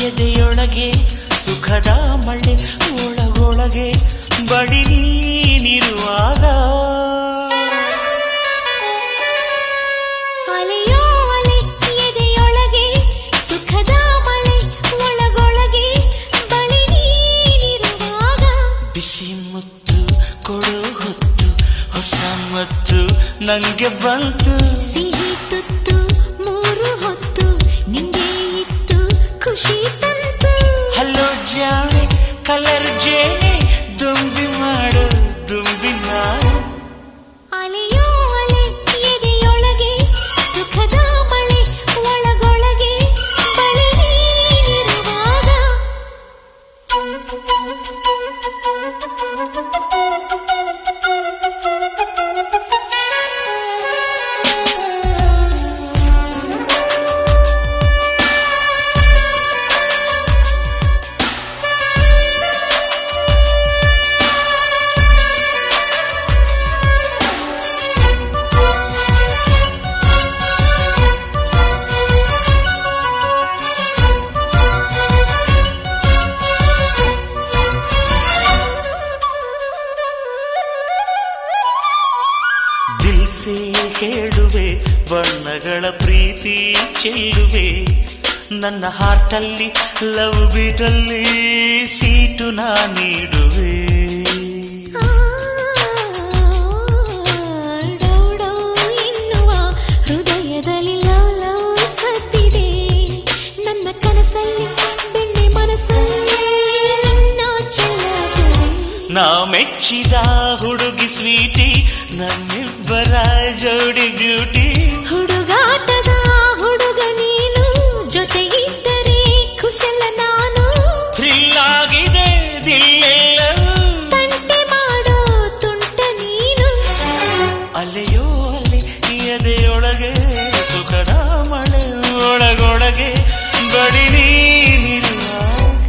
ಎದೆಯೊಳಗೆ ಸುಖದ ಮಳೆ ಒಳಗೊಳಗೆ ಬಡಿ ನೀನಿರುವಾಗ ಅಲೆಯೋ ಅಲೆ ಎದೆಯೊಳಗೆ ಸುಖದ ಮಳೆ ಒಳಗೊಳಗೆ ಬಡಿ ನೀನಿರುವಾಗ ಬಿಸಿ ಮುತ್ತು ಕೊಡು ಹೊತ್ತು ಹೊಸ ಮತ್ತು ನಂಗೆ ಬಂತು ಸಿಹಿ ತುತ್ತು ಮೂರು ಹೊತ್ತು ನಿಂಗೆ ಇತ್ತು ಖುಷಿ ತಂತು ಹಲೋ ಜಾಣೆ ಕಲರ್ ಜೇನೆ ದುಂಬಿ ಮಾಡು ದುಂಬಿ ನಾನು ಅಲೆಯೋ ಅಲೆ ಎದೆಯೊಳಗೆ ಸುಖದ ಮಳೆ ಒಳಗೊಳಗೆ ಬಳಿ ನೀನಿರುವಾಗ ದಿಲ್ಸೆ ಹೇಳುವೆ ಬಣ್ಣಗಳ ಪ್ರೀತಿ ಚೆಲ್ಲುವೆ ನನ್ನ ಹಾರ್ಟಲ್ಲಿ ಲವ್ ಬೀಟಲ್ಲಿ ಸೀಟು ನಾ ನೀಡುವೆ ಡೌಡೌ ಎನ್ನುವ ಹೃದಯದಲ್ಲಿ ಲವ್ ಲವ್ ಸತ್ತಿದೆ ನನ್ನ ಕನಸಲ್ಲಿ ಬೆಣ್ಣೆ ಮನಸ್ಸಲ್ಲಿ ನಿನ್ನ ಚೆಲ್ಲುತ್ತದೆ ನಾ ಮೆಚ್ಚಿದ ಹುಡುಗಿ ಸ್ವೀಟಿ ನಮ್ಮಿಬ್ಬರ ಜೋಡಿ ಬ್ಯೂಟಿ ಹುಡುಗಾಟದ ಹುಡುಗ ನೀನು ಜೊತೆಗಿದ್ದರೆ ಕುಶಲ ನಾನು ಥ್ರಿಲ್ ಆಗಿದೆ ದಿಲ್ಲೆಲ್ಲವೂ ತಂಟೆ ಮಾಡೋ ತುಂಟ ನೀನು ಅಲೆಯೋ ಅಲೆ ಎದೆಯೊಳಗೆ ಸುಖದ ಮಳೆ ಒಳಗೊಳಗೆ ಬಡಿ ನೀನಿರುವಾಗ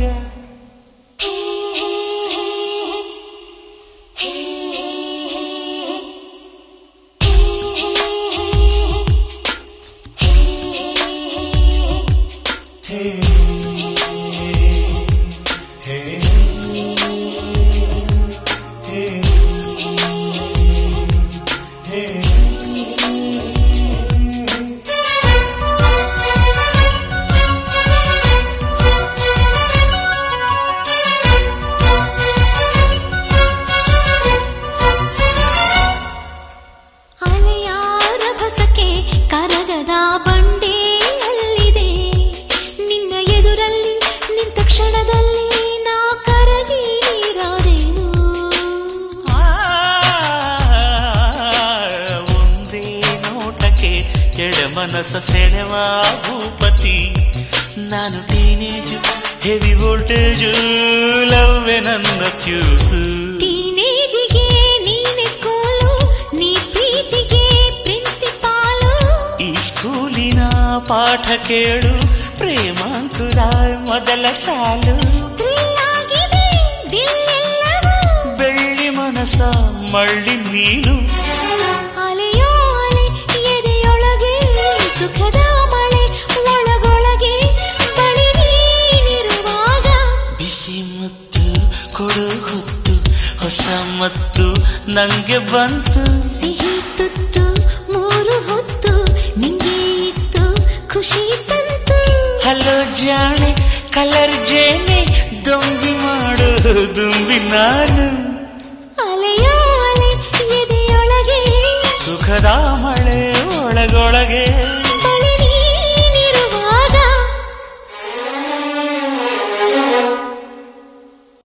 ಅಲೆಯಾರ ಭಸಕ್ಕೆ ಕರಗದ ಬಂಡೆಯಲ್ಲಿದೆ ನಿನ್ನ ಎದುರಲ್ಲಿ ನಿಂತ ಕ್ಷಣದಲ್ಲಿ ನಾ ಕರಗಿ ನೀರಾದೇನು ಒಂದೇ ನೋಟಕ್ಕೆ ಎಡ ಮನಸ್ಸ ಸೆಳೆವ ಭೂಪತಿ ನಾನು ಟೀನೇಜು ಹೆವಿ ವೋಲ್ಟೇಜು ಲವ್ವೆ ನನ್ನ ಫ್ಯೂಸು ಟೀನೇಜಿಗೆ ನೀನೆ ಸ್ಕೂಲು ನೀ ಪ್ರೀತಿಗೆ ಪ್ರಿನ್ಸಿಪಾಲು ಈ ಸ್ಕೂಲಿನ ಪಾಠ ಕೇಳು ಪ್ರೇಮಾಂಕುರ ಮೊದಲ ಸಾಲು ಥ್ರಿಲ್ ಆಗಿದೆ ದಿಲ್ಲೆಲ್ಲವೂ ಬೆಳ್ಳಿ ಮನಸ ಮಳ್ಳಿ ಮೀನು ಅಲೆಯೋ ಅಲೆ ಎದೆಯೊಳಗೆ ಸುಖದ ಮಳೆ ಒಳಗೊಳಗೆ ಬಳಿ ನೀನಿರುವಾಗ ಬಿಸಿ ಮುತ್ತು ಕೊಡು ಹೊತ್ತು ಹೊಸ ಮತ್ತು ನಂಗೆ ಬಂತು ಸಿಹಿ ತುತ್ತು ಮೂರು ಹೊತ್ತು ನಿಂಗೆ ಇತ್ತು ಖುಷಿ ತಂತು ಹಲೋ ಜಾಣೆ ಕಲರ್ ಜೇನೆ ದೊಂಬಿ ಮಾಡು ದುಂಬಿ ನಾನು ಅಲೆಯೋ ಅಲೆ ಎದೆಯೊಳಗೆ ಸುಖದ ಮಳೆ ಒಳಗೊಳಗೆ